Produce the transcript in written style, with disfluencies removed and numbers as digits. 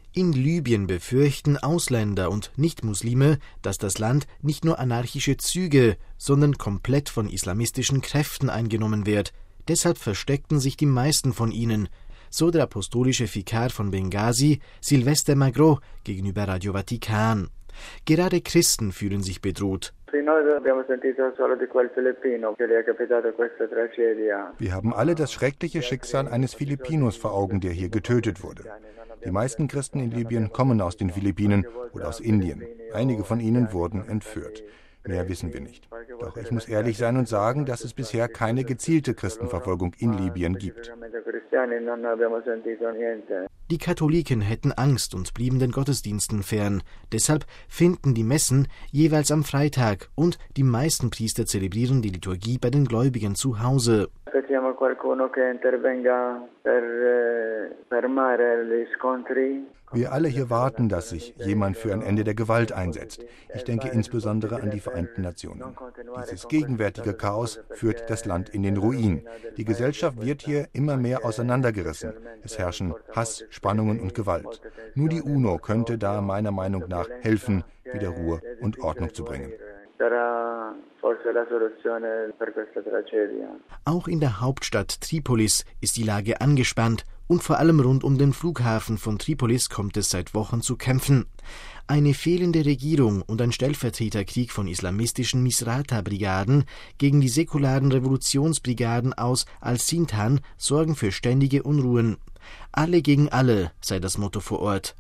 In Libyen befürchten Ausländer und Nichtmuslime, dass das Land nicht nur anarchische Züge, sondern komplett von islamistischen Kräften eingenommen wird. Deshalb versteckten sich die meisten von ihnen, so der apostolische Vikar von Benghazi, Sylvester Magro, gegenüber Radio Vatikan. Gerade Christen fühlen sich bedroht. Wir haben alle das schreckliche Schicksal eines Filipinos vor Augen, der hier getötet wurde. Die meisten Christen in Libyen kommen aus den Philippinen oder aus Indien. Einige von ihnen wurden entführt. Mehr wissen wir nicht. Doch ich muss ehrlich sein und sagen, dass es bisher keine gezielte Christenverfolgung in Libyen gibt. Die Katholiken hätten Angst und blieben den Gottesdiensten fern. Deshalb finden die Messen jeweils am Freitag und die meisten Priester zelebrieren die Liturgie bei den Gläubigen zu Hause. Wir alle hier warten, dass sich jemand für ein Ende der Gewalt einsetzt. Ich denke insbesondere an die Vereinten Nationen. Dieses gegenwärtige Chaos führt das Land in den Ruin. Die Gesellschaft wird hier immer mehr auseinandergerissen. Es herrschen Hass, Spannungen und Gewalt. Nur die UNO könnte da meiner Meinung nach helfen, wieder Ruhe und Ordnung zu bringen. Auch in der Hauptstadt Tripolis ist die Lage angespannt und vor allem rund um den Flughafen von Tripolis kommt es seit Wochen zu Kämpfen. Eine fehlende Regierung und ein Stellvertreterkrieg von islamistischen Misrata-Brigaden gegen die säkularen Revolutionsbrigaden aus Al-Sintan sorgen für ständige Unruhen. Alle gegen alle sei das Motto vor Ort.